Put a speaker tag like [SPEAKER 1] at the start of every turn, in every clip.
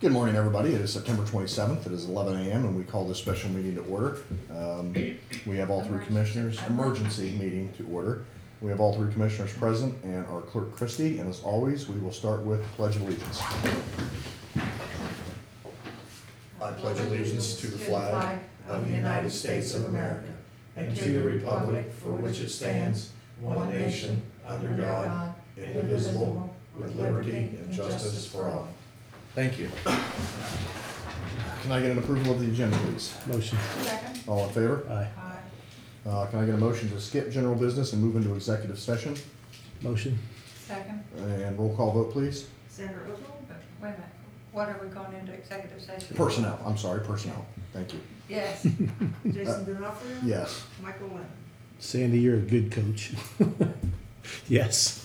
[SPEAKER 1] Good morning, everybody. It is September 27th. It is 11 a.m. and we call this special meeting to order. We have all three commissioners, emergency meeting to order. We have all three commissioners present and our clerk, Christie. And as always, we will start with Pledge of Allegiance. I pledge allegiance to the flag of the United States of America and to the republic for which it stands, one nation, under God, indivisible, with liberty and justice for all. Thank you. Can I get an approval of the agenda, please?
[SPEAKER 2] Motion.
[SPEAKER 3] Second.
[SPEAKER 1] All in favor?
[SPEAKER 2] Aye.
[SPEAKER 1] Can I get a motion to skip general business and move into executive session?
[SPEAKER 2] Motion.
[SPEAKER 3] Second.
[SPEAKER 1] And roll call vote, please.
[SPEAKER 4] Senator Ogle?
[SPEAKER 3] Wait a minute. What are we going into executive session?
[SPEAKER 1] Personnel, I'm sorry, personnel. Thank you.
[SPEAKER 3] Yes.
[SPEAKER 4] Jason D'Onofrio?
[SPEAKER 1] Yes.
[SPEAKER 4] Michael Lynn?
[SPEAKER 2] Sandy, you're a good coach. Yes.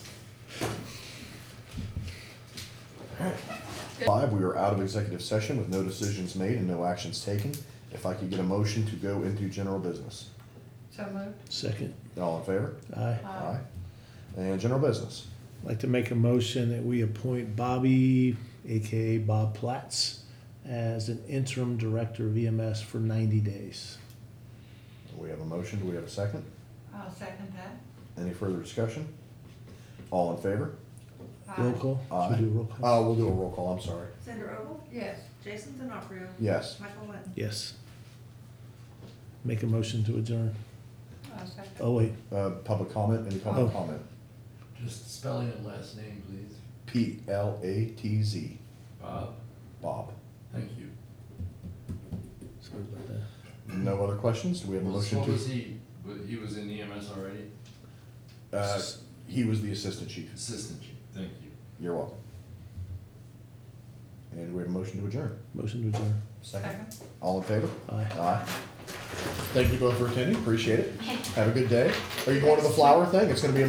[SPEAKER 1] 5, we are out of executive session with no decisions made and no actions taken. If I could get a motion to go into general business.
[SPEAKER 3] So moved.
[SPEAKER 2] Second.
[SPEAKER 1] All in favor?
[SPEAKER 2] Aye.
[SPEAKER 1] Aye. And general business.
[SPEAKER 2] I'd like to make a motion that we appoint Bobby, AKA Bob Platts, as an interim director of EMS for 90 days.
[SPEAKER 1] We have a motion. Do we have a second?
[SPEAKER 3] I'll second that.
[SPEAKER 1] Any further discussion? All in favor?
[SPEAKER 2] Roll call?
[SPEAKER 1] Aye.
[SPEAKER 2] Should we do a roll call?
[SPEAKER 1] We'll do a roll call, I'm sorry.
[SPEAKER 4] Senator Ogle?
[SPEAKER 3] Yes.
[SPEAKER 4] Jason D'Onofrio?
[SPEAKER 1] Yes.
[SPEAKER 4] Michael Lynn?
[SPEAKER 2] Yes. Make a motion to adjourn.
[SPEAKER 3] I'll second.
[SPEAKER 2] Oh, wait.
[SPEAKER 1] Public comment, any public
[SPEAKER 2] Oh.
[SPEAKER 1] comment?
[SPEAKER 5] Just spelling it last name, please.
[SPEAKER 1] P-L-A-T-Z,
[SPEAKER 5] Bob,
[SPEAKER 1] Bob.
[SPEAKER 5] thank you.
[SPEAKER 2] Sorry about that.
[SPEAKER 1] No other questions? Do we have a motion
[SPEAKER 5] What
[SPEAKER 1] to?
[SPEAKER 5] was he? He was in EMS already?
[SPEAKER 1] He was the assistant chief.
[SPEAKER 5] Assistant chief, thank you.
[SPEAKER 1] You're welcome. And we have a motion to adjourn.
[SPEAKER 2] Motion to adjourn.
[SPEAKER 3] Second.
[SPEAKER 1] All in favor?
[SPEAKER 2] Aye.
[SPEAKER 1] Aye. Thank you both for attending, appreciate it. Have a good day. Are you going to the flower thing? It's gonna be